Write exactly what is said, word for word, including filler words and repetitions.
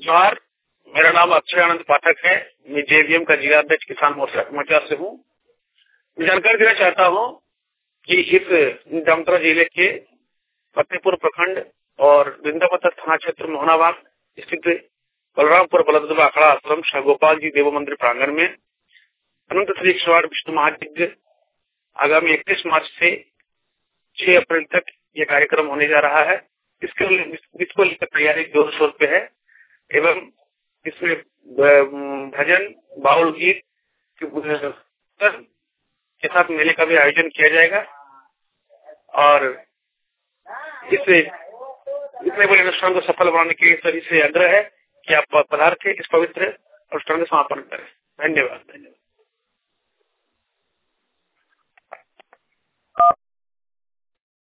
जोहार, मेरा नाम अक्षय आनंद पाठक है। मैं जेवीएम का जिलाध्यक्ष किसान मोर्चा से हूँ। मैं जानकारी देना चाहता हूँ कि इस जामताड़ा जिले के फतेहपुर प्रखंड और बिंदापत्थर थाना क्षेत्र मोहनाबाद स्थित बलरामपुर बलदेव अखाड़ा आश्रम शाह गोपाल जी देव मंदिर प्रांगण में अनंत श्री एक सौ आठ विष्णु महायज्ञ आगामी इकतीस मार्च से छह अप्रैल तक ये कार्यक्रम होने जा रहा है। इसके इसको लेकर तैयारी जोर शोर पे है एवं इसमें भजन बाउल गीत के साथ मेले का भी आयोजन किया जाएगा और इसे इतने बड़े अनुष्ठान को सफल बनाने के लिए सभी से आग्रह है कि आप पधार के इस पवित्र अनुष्ठान का समापन करें। धन्यवाद। धन्यवाद।